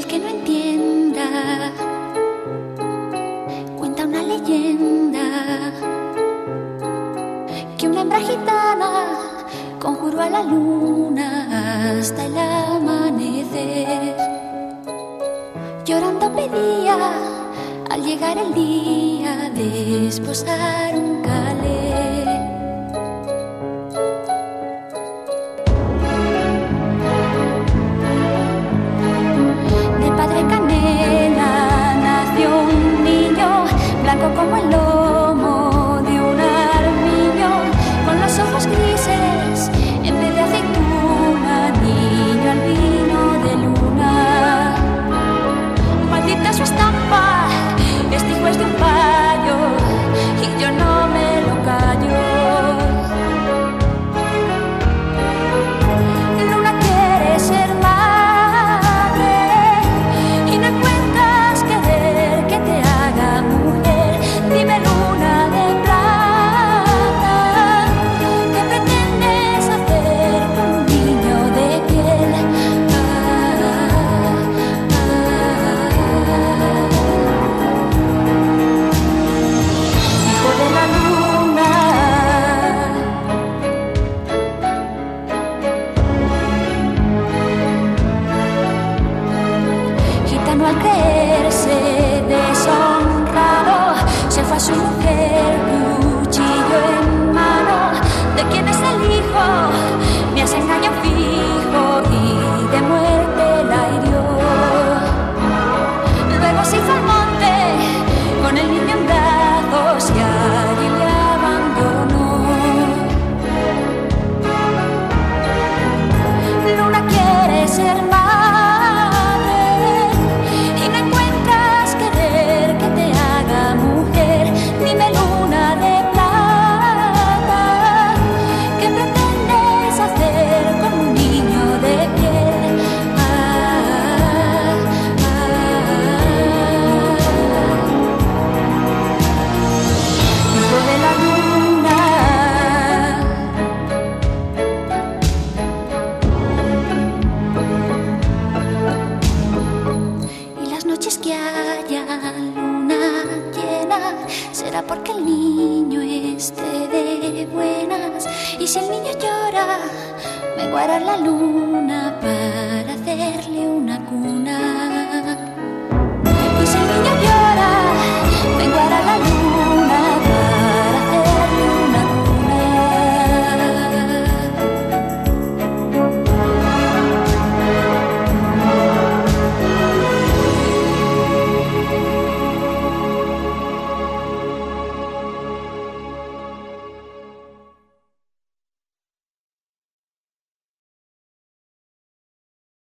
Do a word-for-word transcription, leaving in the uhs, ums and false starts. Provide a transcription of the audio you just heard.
que no entienda. Cuenta una leyenda que una hembra gitana conjuró a la luna hasta el amanecer. Llorando pedía al llegar el día de esposar un calé. De padre canela nació un niño, blanco como el lomo de un armiño, con los ojos grises en vez de aceituna, niño albino de luna. Maldita su estampa, este hijo es de un payo y yo no me lo callo. Luna quiere ser madre y no encuentras querer que te haga mujer. Dime, luna de plata, ¿qué pretendes hacer con un niño de piel? Ah, ah. Hijo de la luna, gitano al creerse deshonrado, se fue a su mujer, cuchillo en mano. ¿De quién es el hijo? Me hace engaño fijo y de muerte la hirió. Luego se fue al monte con el niño en brazos y allí le abandonó. Luna quiere ser madre y no encuentras querer que te haga mujer. Dime, luna de plata, ¿qué pretendes hacer con un niño de piel? Ah, ah. Hijo de la luna, y las noches que haya luna llena será porque el niño esté de buenas. Y si el niño llora, me guardará la luna para hacerle una cuna.